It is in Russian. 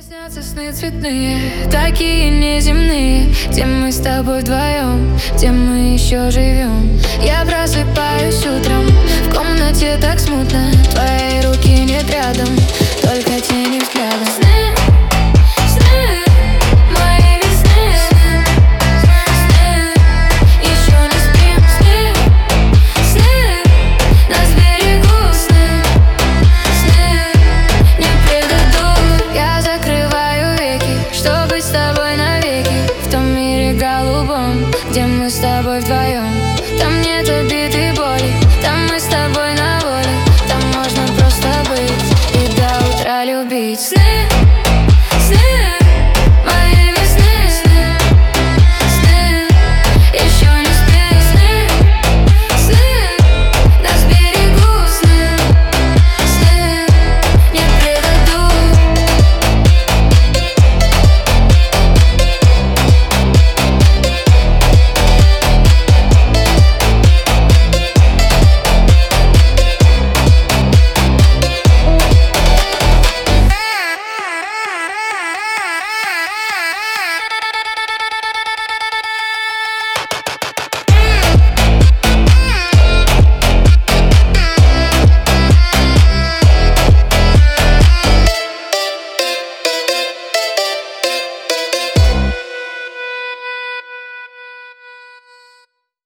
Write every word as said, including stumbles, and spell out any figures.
Снятся сны цветные, такие неземные, где мы с тобой вдвоем, где мы еще живем. Я просыпаюсь утром, в комнате так смутно, твоей руки нет рядом, только тени взглядом. Сны, сны, мои весны, сны, еще не спим. Сны, сны, нас берегут. Сны, сны, не предадут. Я закрываю веки, чтобы быть с тобой навеки, в том мире голубом, где мы с тобой вдвоем. Там нет обид и боли, там мы с тобой на воле, там можно просто быть и до утра любить. Сны, сны.